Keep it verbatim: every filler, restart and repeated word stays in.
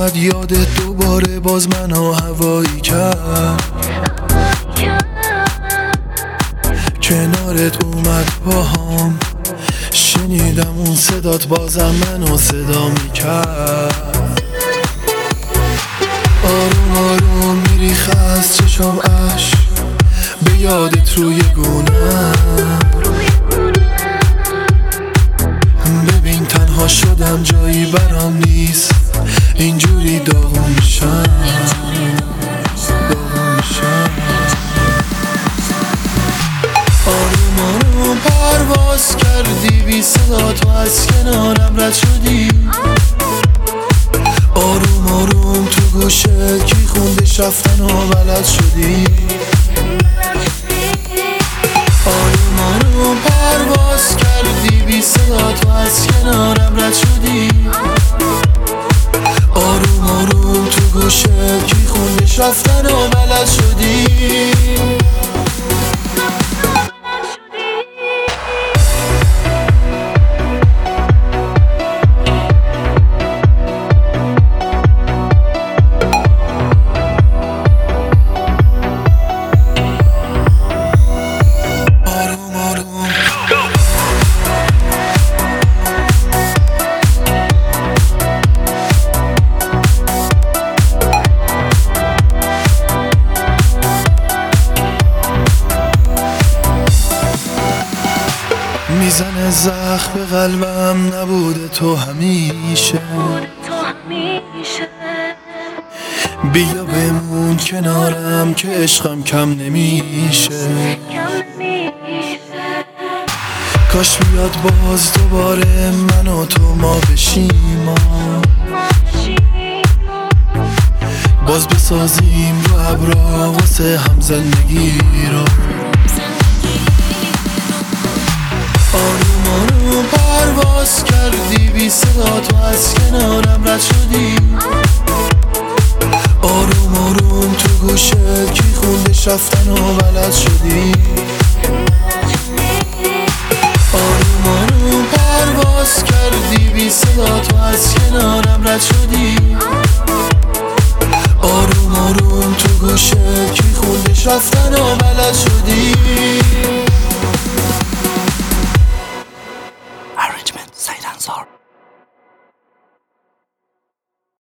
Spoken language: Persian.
اومد یادت دوباره باز منو هوایی کرد، کنارت اومد باهام، شنیدم اون صدات بازم منو صدا میکرد. آروم آروم میریخ از چشم عشق، به یادت روی گونم. ببین تنها شدم جایی برام نیست، اینجوری داغون میشم داغون میشم. آروم آروم پرواز کردی بی صدا، تو از کنارم رد شدی. آروم آروم تو گوشه کی خوندش رفتن و بلد شدی. آروم آروم پرواز کردی بی صدا، تو از کنارم رد شدی. آروم آروم تو گوشه کی خوندش رفتن و بلد شدی. میزنه زخم به قلبم، نبوده تو همیشه. بیا بمون کنارم که عشقم کم نمیشه. کاش بیاد باز دوباره من و تو ما بشیم، باز بسازیم رو ابرا واسه هم زندگی رو. آروم آروم پرواز کردی بی صدا، تو از کنارم رد شدی. آروم آروم تو گوشه کی خوندش رفتن و بلد شدی. آروم آروم پرواز کردی بی صدا، تو از کنارم رد شدی. آروم آروم تو گوشه کی خوندش رفتن و بلد شدی.